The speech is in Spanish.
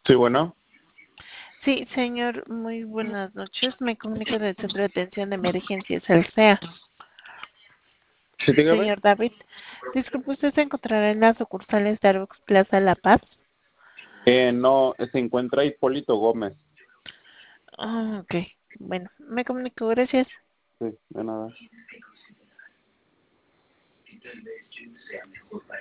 Sí, bueno. Sí, señor, muy buenas noches. Me comunico del Centro de Atención de Emergencias, el CEA. Sí, dígame. Señor David, disculpe, ¿usted se encontrará en las sucursales de Starbucks Plaza La Paz? No, se encuentra Hipólito Gómez. Ah, ok. Bueno, me comunico, gracias. Sí, de nada.